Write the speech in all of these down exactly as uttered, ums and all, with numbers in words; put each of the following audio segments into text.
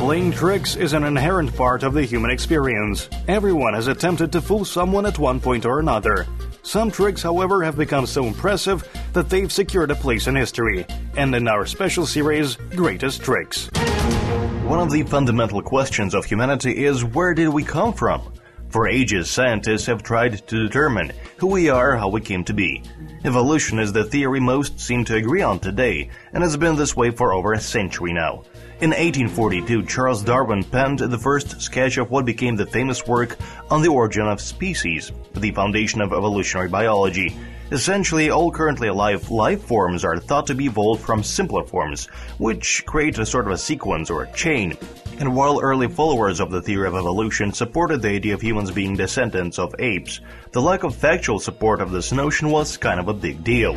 Playing tricks is an inherent part of the human experience. Everyone has attempted to fool someone at one point or another. Some tricks, however, have become so impressive that they've secured a place in history. And in our special series, Greatest Tricks. One of the fundamental questions of humanity is, where did we come from? For ages, scientists have tried to determine who we are, how we came to be. Evolution is the theory most seem to agree on today, and has been this way for over a century now. In eighteen forty-two, Charles Darwin penned the first sketch of what became the famous work On the Origin of Species, the foundation of evolutionary biology. Essentially, all currently alive life forms are thought to be evolved from simpler forms, which create a sort of a sequence or a chain. And while early followers of the theory of evolution supported the idea of humans being descendants of apes, the lack of factual support of this notion was kind of a big deal.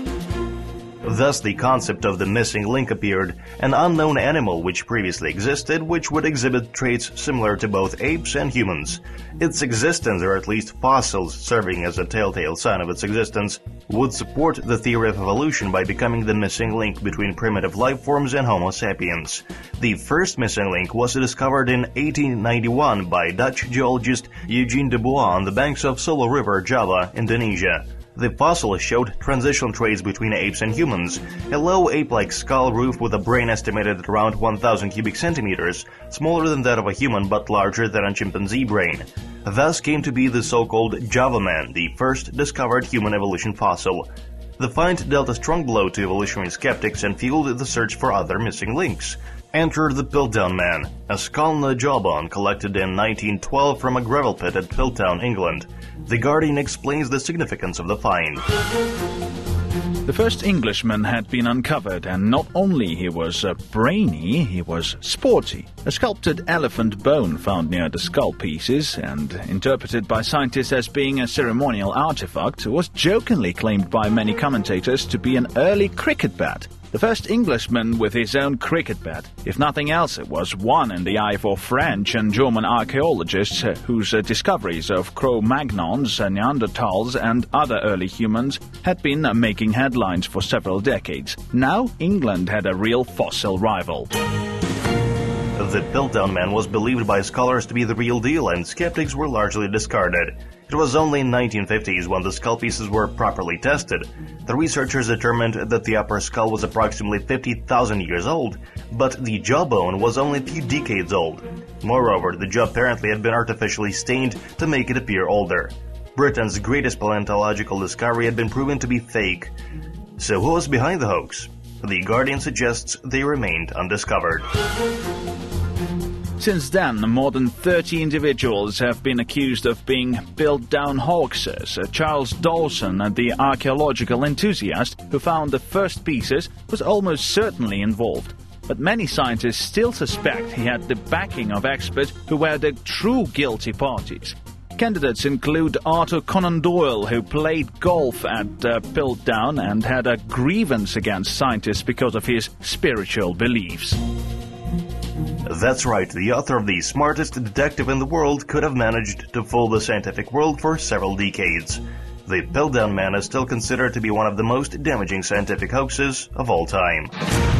Thus, the concept of the missing link appeared, an unknown animal which previously existed, which would exhibit traits similar to both apes and humans. Its existence, or at least fossils serving as a telltale sign of its existence, would support the theory of evolution by becoming the missing link between primitive life forms and Homo sapiens. The first missing link was discovered in eighteen ninety-one by Dutch geologist Eugene de Bois on the banks of Solo River, Java, Indonesia. The fossil showed transitional traits between apes and humans, a low ape-like skull roof with a brain estimated at around one thousand cubic centimeters, smaller than that of a human but larger than a chimpanzee brain. Thus came to be the so-called Java Man, the first discovered human evolution fossil. The find dealt a strong blow to evolutionary skeptics and fueled the search for other missing links. Enter the Piltdown Man, a skull and a jawbone collected in nineteen twelve from a gravel pit at Piltdown, England. The Guardian explains the significance of the find. The first Englishman had been uncovered, and not only he was uh, brainy, he was sporty. A sculpted elephant bone found near the skull pieces, and interpreted by scientists as being a ceremonial artifact, was jokingly claimed by many commentators to be an early cricket bat. The first Englishman with his own cricket bat. If nothing else, it was one in the eye for French and German archaeologists uh, whose uh, discoveries of Cro-Magnons, uh, Neanderthals and other early humans had been uh, making headlines for several decades. Now England had a real fossil rival. The Piltdown Man was believed by scholars to be the real deal, and skeptics were largely discarded. It was only in the nineteen fifties when the skull pieces were properly tested. The researchers determined that the upper skull was approximately fifty thousand years old, but the jawbone was only a few decades old. Moreover, the jaw apparently had been artificially stained to make it appear older. Britain's greatest paleontological discovery had been proven to be fake. So who was behind the hoax? The Guardian suggests they remained undiscovered. Since then, more than thirty individuals have been accused of being Piltdown hoaxers. Charles Dawson, the archaeological enthusiast who found the first pieces, was almost certainly involved. But many scientists still suspect he had the backing of experts who were the true guilty parties. Candidates include Arthur Conan Doyle, who played golf at uh, Piltdown and had a grievance against scientists because of his spiritual beliefs. That's right, the author of the smartest detective in the world could have managed to fool the scientific world for several decades. The Piltdown Man is still considered to be one of the most damaging scientific hoaxes of all time.